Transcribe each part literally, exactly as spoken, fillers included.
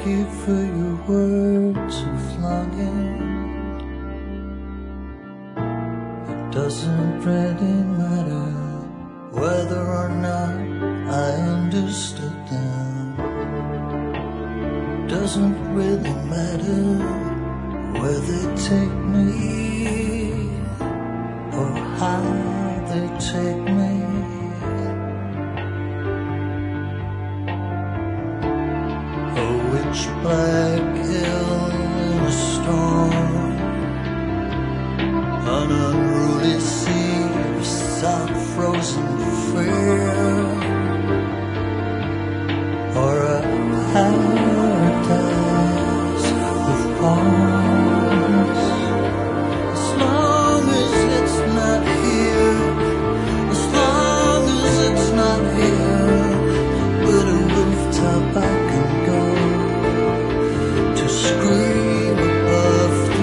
you for your words of longing. It doesn't really matter whether or not I understood them. Doesn't really matter where they take me or how they take me. Oh, which black hill in a storm, an unruly sea of soft frozen fear, or a paradise of palms. As long as it's not here, as long as it's not here, but a rooftop I can go to scream above the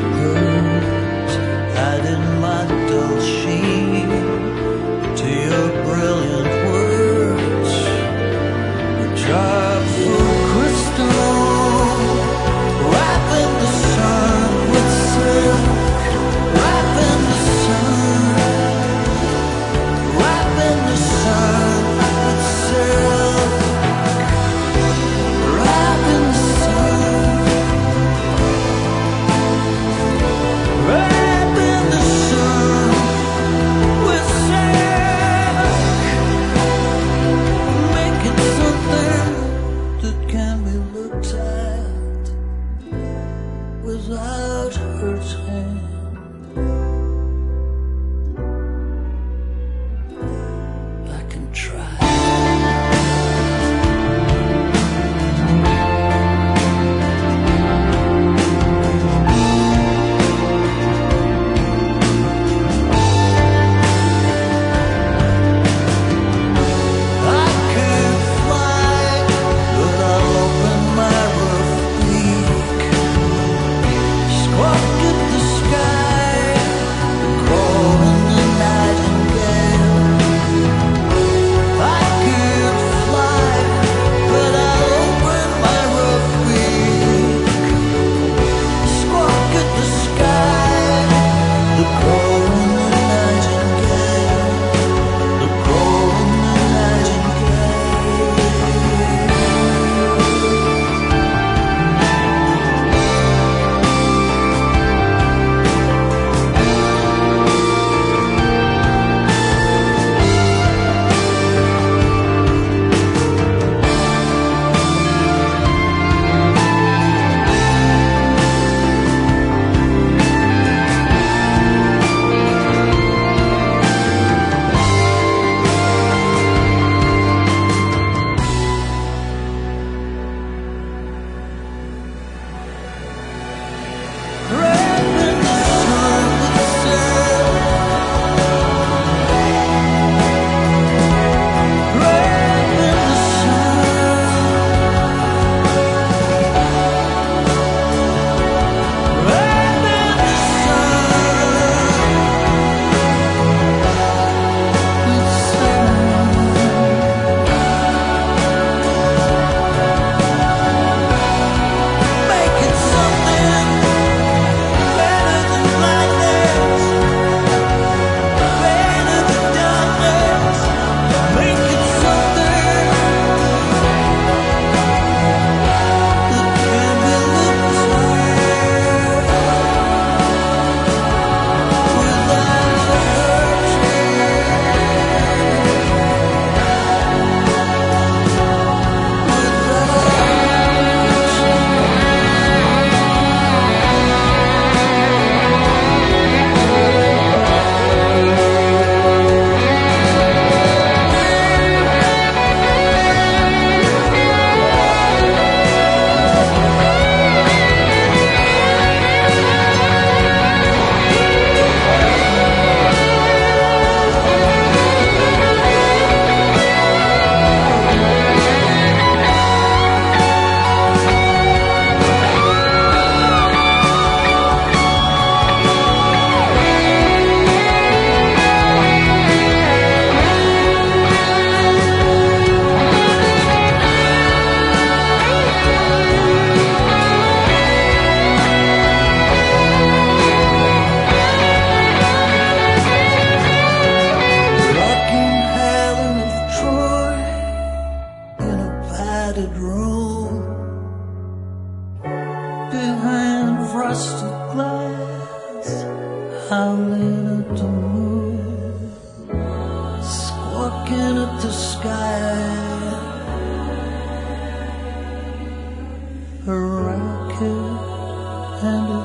lighted room behind frosted glass, howling at the moon, squawking at the sky. A rocket and a